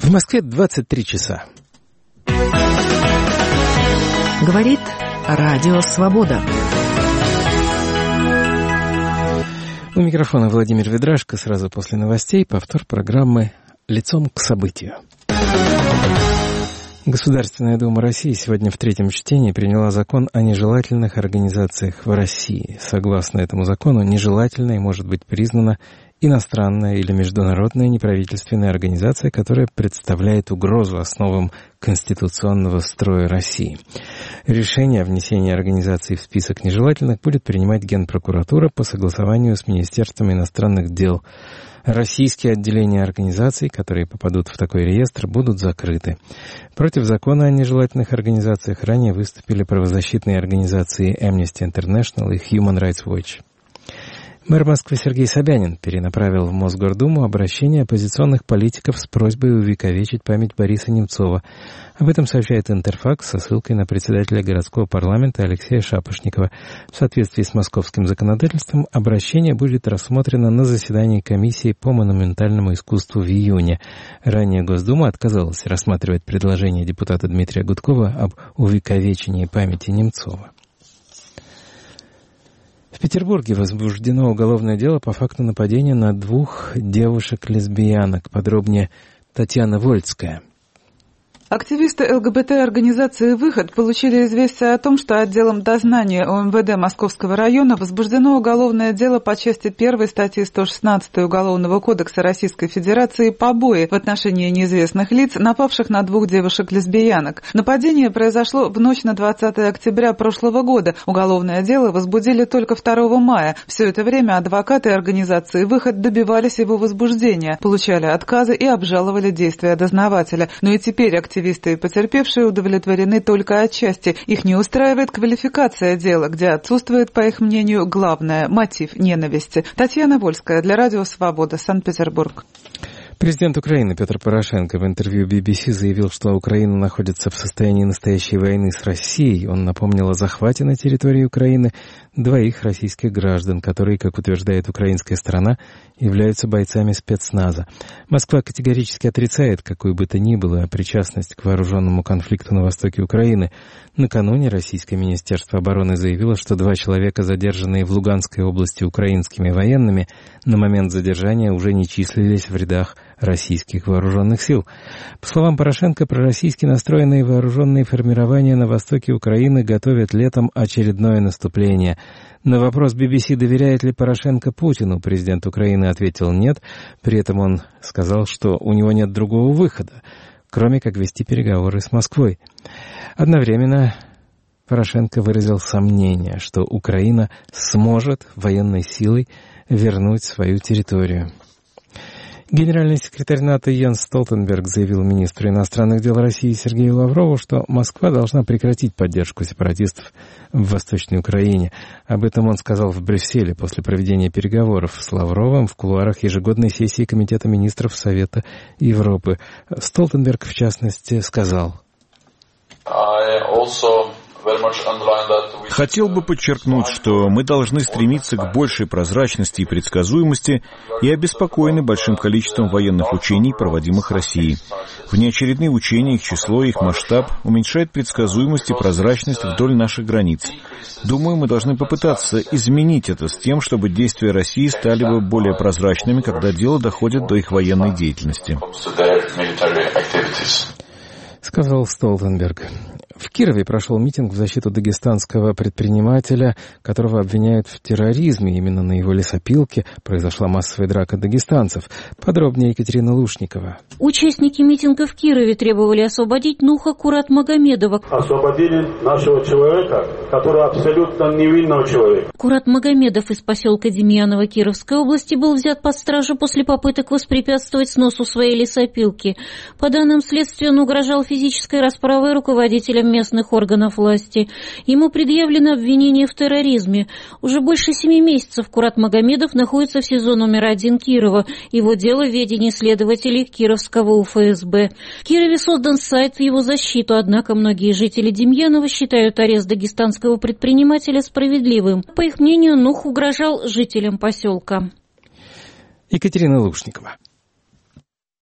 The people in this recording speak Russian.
В Москве 23 часа. Говорит Радио Свобода. У микрофона Владимир Ведрашко. Сразу после новостей повтор программы «Лицом к событию». Государственная Дума России сегодня в третьем чтении приняла закон о нежелательных организациях в России. Согласно этому закону, нежелательной может быть признана иностранная или международная неправительственная организация, которая представляет угрозу основам конституционного строя России. Решение о внесении организации в список нежелательных будет принимать Генпрокуратура по согласованию с Министерством иностранных дел. Российские отделения организаций, которые попадут в такой реестр, будут закрыты. Против закона о нежелательных организациях ранее выступили правозащитные организации Amnesty International и Human Rights Watch. Мэр Москвы Сергей Собянин перенаправил в Мосгордуму обращение оппозиционных политиков с просьбой увековечить память Бориса Немцова. Об этом сообщает Интерфакс со ссылкой на председателя городского парламента Алексея Шапошникова. В соответствии с московским законодательством обращение будет рассмотрено на заседании комиссии по монументальному искусству в июне. Ранее Госдума отказалась рассматривать предложение депутата Дмитрия Гудкова об увековечении памяти Немцова. В Петербурге возбуждено уголовное дело по факту нападения на 2 девушек-лесбиянок. Подробнее Татьяна Вольцкая. Активисты ЛГБТ-организации «Выход» получили известие о том, что отделом дознания ОМВД Московского района возбуждено уголовное дело по части 1 статьи 116 Уголовного кодекса Российской Федерации «Побои» в отношении неизвестных лиц, напавших на 2 девушек-лесбиянок. Нападение произошло в ночь на 20 октября прошлого года. Уголовное дело возбудили только 2 мая. Все это время адвокаты организации «Выход» добивались его возбуждения, получали отказы и обжаловали действия дознавателя. Но и теперь активисты и потерпевшие удовлетворены только отчасти. Их не устраивает квалификация дела, где отсутствует, по их мнению, главное – мотив ненависти. Татьяна Вольская для Радио Свобода, Санкт-Петербург. Президент Украины Петр Порошенко в интервью BBC заявил, что Украина находится в состоянии настоящей войны с Россией. Он напомнил о захвате на территории Украины 2 российских граждан, которые, как утверждает украинская сторона, являются бойцами спецназа. Москва категорически отрицает какую бы то ни было причастность к вооруженному конфликту на востоке Украины. Накануне российское Министерство обороны заявило, что 2 человека, задержанные в Луганской области украинскими военными, на момент задержания уже не числились в рядах российских вооруженных сил. По словам Порошенко, пророссийски настроенные вооруженные формирования на востоке Украины готовят летом очередное наступление. На вопрос BBC, доверяет ли Порошенко Путину, президент Украины ответил нет. При этом он сказал, что у него нет другого выхода, кроме как вести переговоры с Москвой. Одновременно Порошенко выразил сомнение, что Украина сможет военной силой вернуть свою территорию. Генеральный секретарь НАТО Йенс Столтенберг заявил министру иностранных дел России Сергею Лаврову, что Москва должна прекратить поддержку сепаратистов в Восточной Украине. Об этом он сказал в Брюсселе после проведения переговоров с Лавровым в кулуарах ежегодной сессии Комитета министров Совета Европы. Столтенберг, в частности, сказал: хотел бы подчеркнуть, что мы должны стремиться к большей прозрачности и предсказуемости и обеспокоены большим количеством военных учений, проводимых Россией. Внеочередные учения, их число, их масштаб уменьшает предсказуемость и прозрачность вдоль наших границ. Думаю, мы должны попытаться изменить это с тем, чтобы действия России стали бы более прозрачными, когда дело доходит до их военной деятельности. Сказал Столтенберг. В Кирове прошел митинг в защиту дагестанского предпринимателя, которого обвиняют в терроризме. Именно на его лесопилке произошла массовая драка дагестанцев. Подробнее Екатерина Лушникова. Участники митинга в Кирове требовали освободить Нуха Курат-Магомедова. Освободили нашего человека, который абсолютно невинного человека. Курат Магомедов из поселка Демьяново Кировской области был взят под стражу после попыток воспрепятствовать сносу своей лесопилки. По данным следствия, он угрожал физической расправой руководителям местных органов власти. Ему предъявлено обвинение в терроризме. Уже больше 7 месяцев Курат Магомедов находится в СИЗО номер 1 Кирова. Его дело в ведении следователей Кировского УФСБ. В Кирове создан сайт в его защиту, однако многие жители Демьянова считают арест дагестанского предпринимателя справедливым. По их мнению, Нух угрожал жителям поселка. Екатерина Лушникова.